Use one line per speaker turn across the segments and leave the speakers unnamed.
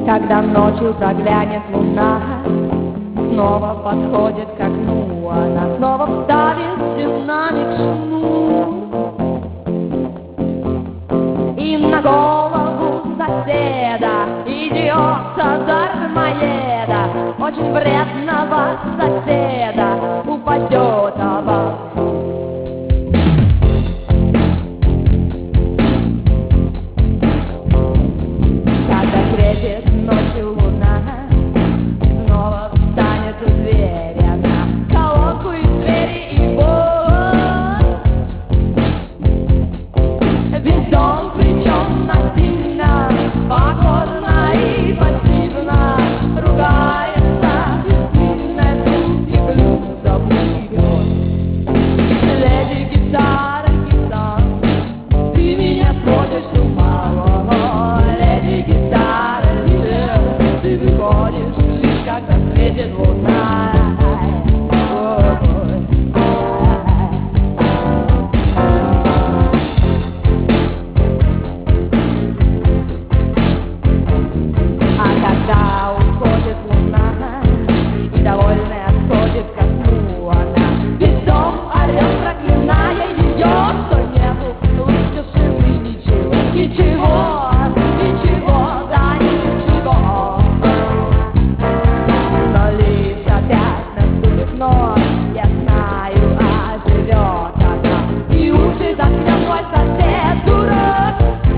Когда ночью проглянет луна, снова подходит к окну, она снова вставит динамик шнур. И на голову соседа, идиота дармоеда, очень вредного соседа, упадет абажур. Когда светит ночью луна, снова встанет у двери она, колонку из двери и вот весь дом причем насильно, покорно и пассивно ругается, длинной музыки блюзом игрой. Леди гитара, гитара, ты меня сводишь с ума. Леди гитара, ты выходишь лишь когда светит луна. А когда уходит луна и довольная отходит ко сну она, весь дом орет, проклиная ее, что нету лучше тишины ничего, ничего, ничего, да ничего. Но лишь опять наступит ночь, я знаю, оживет она и учит огнем мой сосед дурак.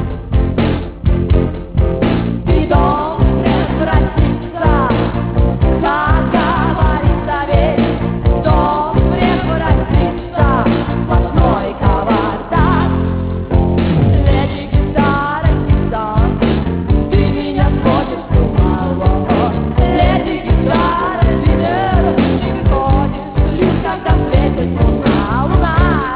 И дом превратится, как говорит совет, дом превратится в сплошной кавардак. Леди гитара, гитара, ты меня сводишь с ума. Леди гитара, лидер, ты выходишь лишь когда светит луна, луна.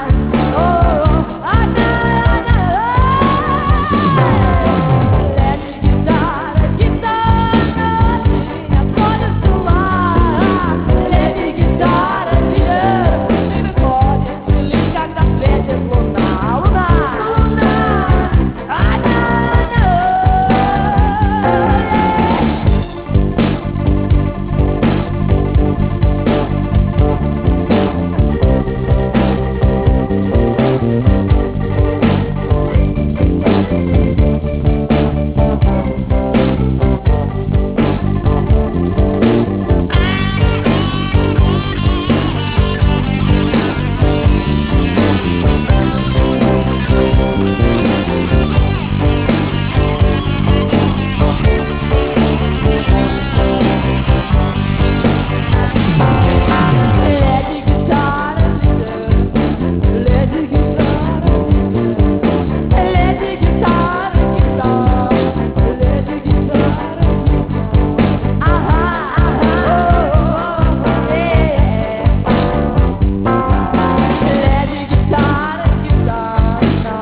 Леди гитара, гитара, ты меня сводишь с ума. Леди гитара, лидер, ты выходишь лишь когда светит луна, луна, луна. Леди гитара, леди гитара, леди гитара, леди гитара, ага, ага, леди гитара,